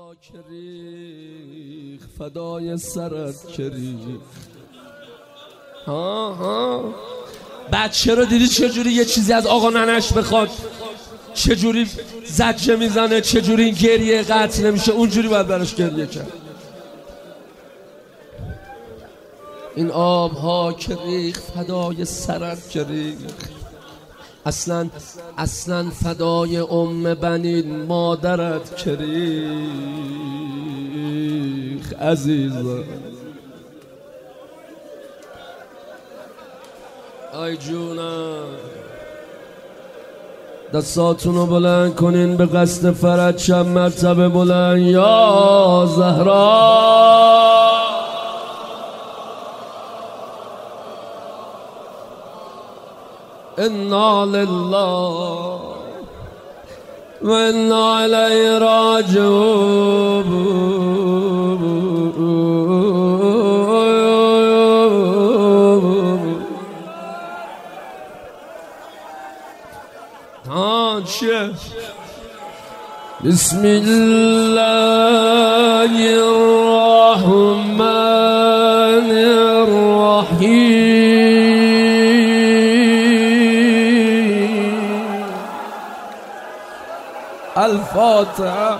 ها که ریخ فدای سرت که ریخ. بچه رو دیدی چجوری یه چیزی از آقا ننش بخواد چجوری زجه میزنه، چجوری این گریه قطع نمیشه، اونجوری باید براش گریه کرد. این آب ها که ریخ فدای سرت که ریخ. اصلا فدای بنین مادرت که ریخ. عزیزم آی جونم، دستاتونو بلند کنین به قصد فرج، چند مرتبه بلند. یا زهرا انا لله و انا الیه راجعون. بسم الله الرحمن الرحیم. الفاتحه.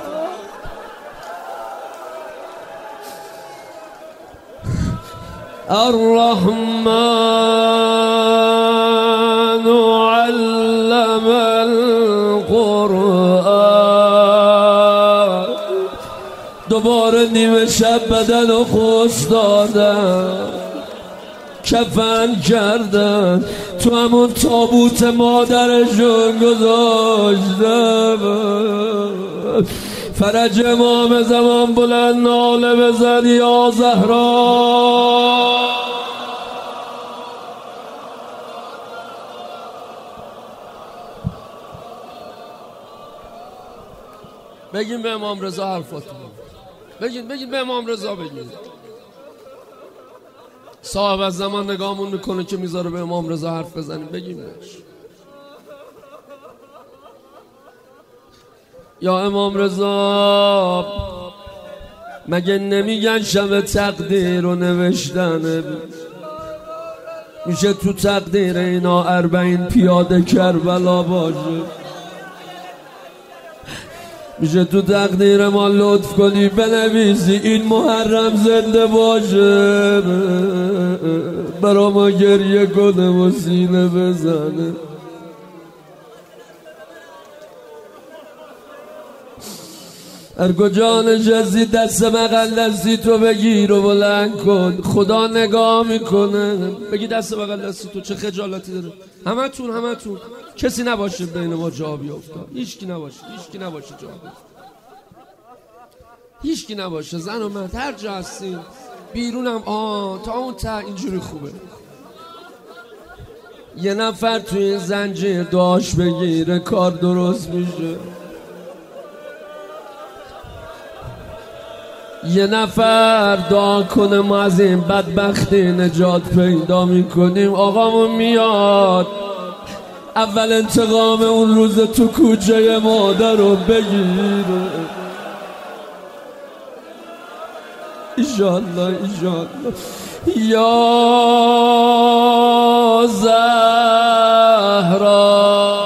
الرحمن علم القرآن. دوباره نیمه شب بدن و خوش دادن، کفن کردن، تو همون تابوت مادرشون گذاشتن. فرج امام زمان بلند ناله بزن یا زهرا. بگین به امام رضا حرفاتون، بگین به امام رضا، بگین. صاحب از زمان نگاهمون میکنه که میذاره به امام رضا حرف بزنیم، بگیم بهش. یا امام رضا، مگه نمیگن شب تقدیر رو نوشتن؟ میشه تو تقدیر اینا 40 پیاده کربلا باشه؟ میشه تو تقدیر ما لطف کنی بنویسی این محرم زنده باشه، برا ما گریه کنه و سینه بزنه؟ هر کجا نشستی دست بغل دستی تو بگیر و بلند کن، خدا نگاه میکنه. بگی دست بغل دستی تو، چه خجالتی داره. همتون کسی نباشه بین ما جا بیفته، هیچکی نباشه جا بیفته، هیچکی نباشه، زن و مرد هر جا هستیم، بیرونم تا اون ته اینجوری خوبه. یه نفر توی این زنجیر داش بگیره کار درست میشه. یه نفر دعا کنه ما از این بدبختی نجات پیدا میکنیم. آقامون میاد اول انتقام اون روز تو کوچه مادر رو بگیره. ایشالله یا زهرا.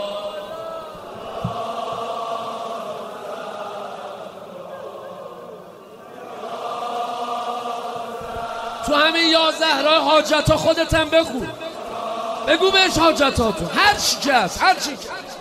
تو همین یا زهرا حاجتا خودتم بگو بهش حاجتاتو، هر چی که هست، هر چی که هست.